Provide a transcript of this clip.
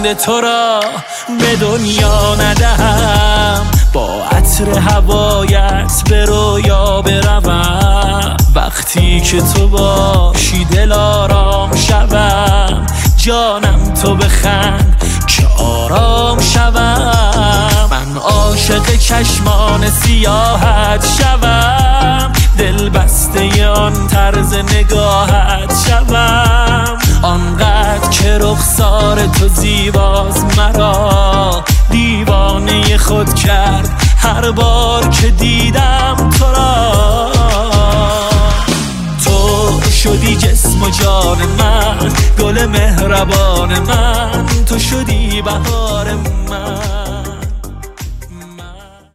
لبخند تو را به دنیا ندهم، با عطر هوایت به رویا بروم. وقتی که تو باشی دل آرام شوم، جانم تو بخند که آرام شوم. من عاشق چشمان سیاحت شوم، دل بسته آن طرز نگاهت شوم. آنقدر که رخسار تو زیباست مرا دیوانه خود کرد هر بار که دیدم تو را. تو شدی جسم و جان من، گل مهربان من، تو شدی بهار من.